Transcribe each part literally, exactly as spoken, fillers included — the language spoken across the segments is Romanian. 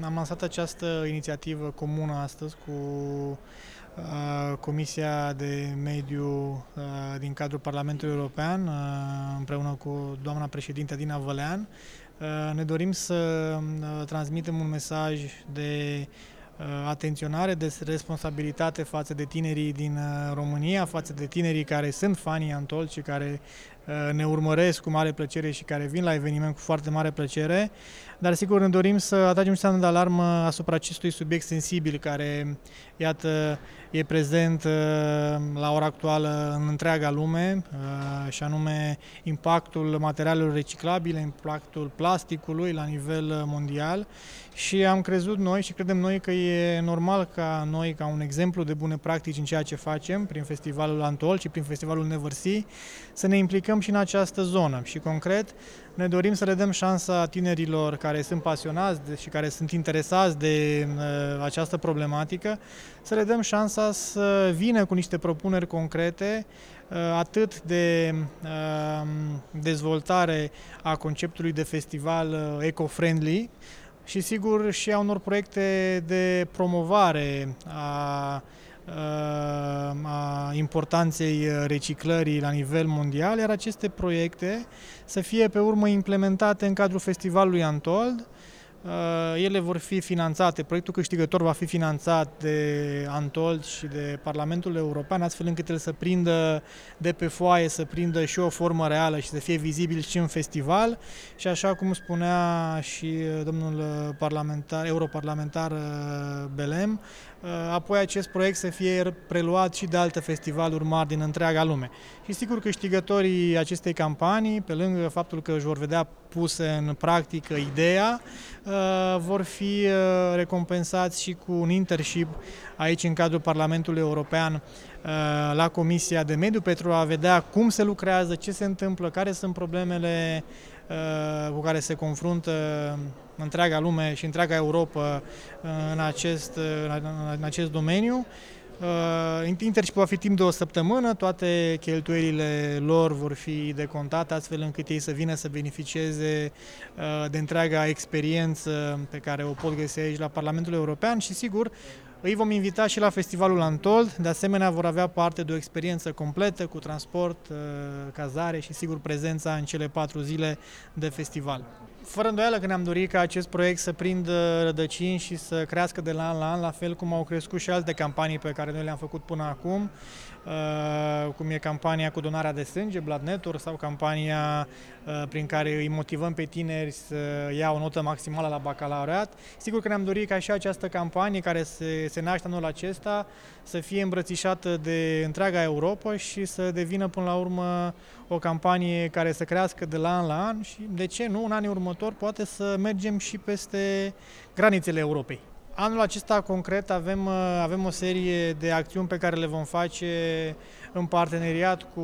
am lansat această inițiativă comună astăzi cu uh, Comisia de Mediu uh, din cadrul Parlamentului European, uh, împreună cu doamna președintă Dina Vălean. Uh, ne dorim să uh, transmitem un mesaj de uh, atenționare, de responsabilitate față de tinerii din uh, România, față de tinerii care sunt fanii Antol și care uh, ne urmăresc cu mare plăcere și care vin la eveniment cu foarte mare plăcere. Dar sigur ne dorim să atragem un semn de alarmă asupra acestui subiect sensibil care, iată, e prezent uh, la ora actuală în întreaga lume, uh, și anume impactul materialelor reciclabile, impactul plasticului la nivel mondial. Și am crezut noi și credem noi că e normal ca noi, ca un exemplu de bune practici în ceea ce facem prin Festivalul Antol și prin Festivalul Never Sea, să ne implicăm și în această zonă. Și concret ne dorim să le dăm șansa tinerilor care sunt pasionați de, și care sunt interesați de uh, această problematică, să le dăm șansa să vină cu niște propuneri concrete, uh, atât de uh, dezvoltare a conceptului de festival uh, eco-friendly, și sigur și a unor proiecte de promovare a, a importanței reciclării la nivel mondial, iar aceste proiecte să fie pe urmă implementate în cadrul Festivalului Antold. Ele vor fi finanțate, proiectul câștigător va fi finanțat de Antold și de Parlamentul European, astfel încât el să prindă de pe foaie, să prindă și o formă reală și să fie vizibil și în festival. Și așa cum spunea și domnul parlamentar, europarlamentar Belem, apoi acest proiect să fie preluat și de alte festivaluri mari din întreaga lume. Și sigur câștigătorii acestei campanii, pe lângă faptul că își vor vedea puse în practică ideea, vor fi recompensați și cu un internship aici în cadrul Parlamentului European la Comisia de Mediu pentru a vedea cum se lucrează, ce se întâmplă, care sunt problemele cu care se confruntă întreaga lume și întreaga Europa în acest, în acest domeniu. Internshipul va fi timp de o săptămână, toate cheltuielile lor vor fi decontate astfel încât ei să vină să beneficieze de întreaga experiență pe care o pot găsi aici la Parlamentul European și sigur îi vom invita și la Festivalul Antold, de asemenea vor avea parte de o experiență completă cu transport, cazare și sigur prezența în cele patru zile de festival. Fără îndoială că ne-am dorit ca acest proiect să prindă rădăcini și să crească de la an la an, la fel cum au crescut și alte campanii pe care noi le-am făcut până acum, cum e campania cu donarea de sânge, Blood Network, sau campania prin care îi motivăm pe tineri să ia o notă maximală la bacalaureat. Sigur că ne-am dorit ca și această campanie care se, se naște anul acesta să fie îmbrățișată de întreaga Europa și să devină până la urmă o campanie care să crească de la an la an și, de ce nu, în anii următori poate să mergem și peste granițele Europei. Anul acesta concret avem, avem o serie de acțiuni pe care le vom face în parteneriat cu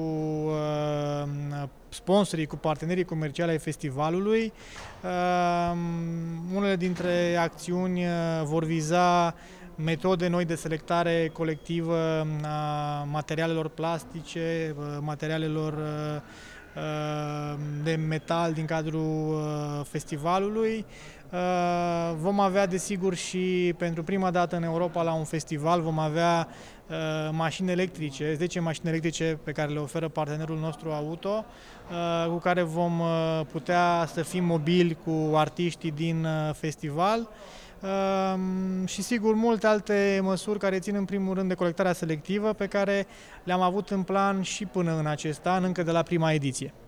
uh, sponsorii, cu partenerii comerciali ai festivalului. Uh, unele dintre acțiuni vor viza metode noi de selectare colectivă a materialelor plastice, materialelor de metal din cadrul festivalului. Vom avea, desigur, și pentru prima dată în Europa la un festival, vom avea mașini electrice, zece mașini electrice pe care le oferă partenerul nostru auto, cu care vom putea să fim mobili cu artiștii din festival. Și sigur multe alte măsuri care țin în primul rând de colectarea selectivă pe care le-am avut în plan și până în acest an, încă de la prima ediție.